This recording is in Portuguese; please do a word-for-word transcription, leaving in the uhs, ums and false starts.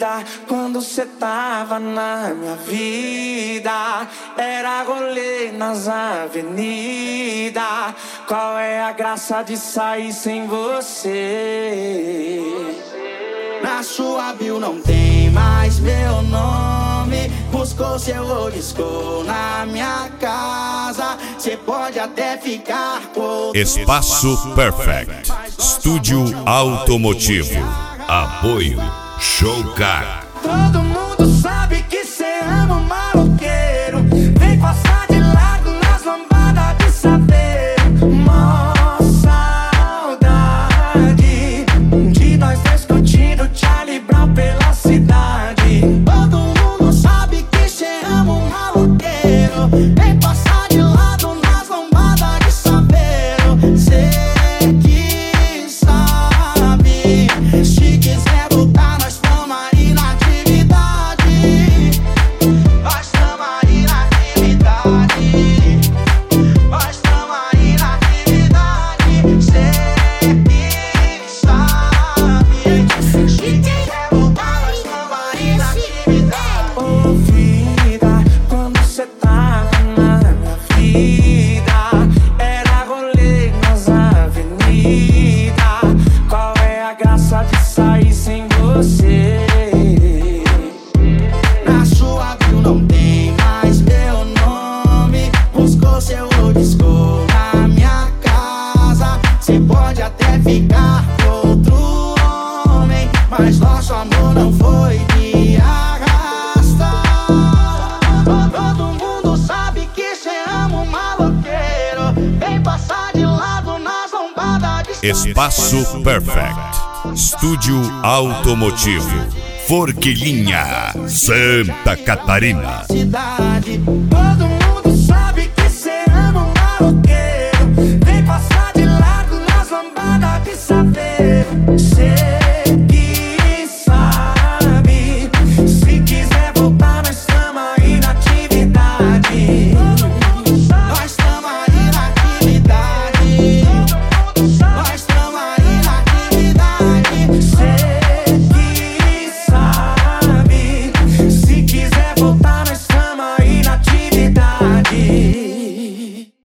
vida, quando cê tava na minha vida, era rolê nas avenidas. Qual é a graça de sair sem você? Na sua bio não tem mais meu nome. Buscou seu olisco na minha casa. Cê pode até ficar com Espaço Perfect, estúdio automotivo. Apoio Showcar. Todo mundo sabe que cê ama um maloqueiro. Vem passar de lado nas lambadas de saber. Mó saudade de nós dois curtindo Charlie Brown pela cidade. Todo mundo sabe que cê ama um maloqueiro. Vem passar de lado nas lambadas de saber. Cê que sabe, se quiser voltar nós tamo aí na atividade. Nós tamo aí na atividade. Nós tamo aí na atividade. Cê que sabe, se quiser voltar nós tamo aí na atividade. Ô vida, quando cê tava na minha vida, era rolê nas avenidas. Qual é a graça de sair sem você? Na sua bio não tem mais meu nome. Buscou seu disco na minha casa. Cê pode até ficar com outro homem, mas nosso amor não foi de arrasta. Todo mundo sabe que cê ama um maloqueiro. Vem passar de lado nas lombadas de Espaço Perfect, estúdio automotivo. Forquilinha, Santa Catarina. cidade.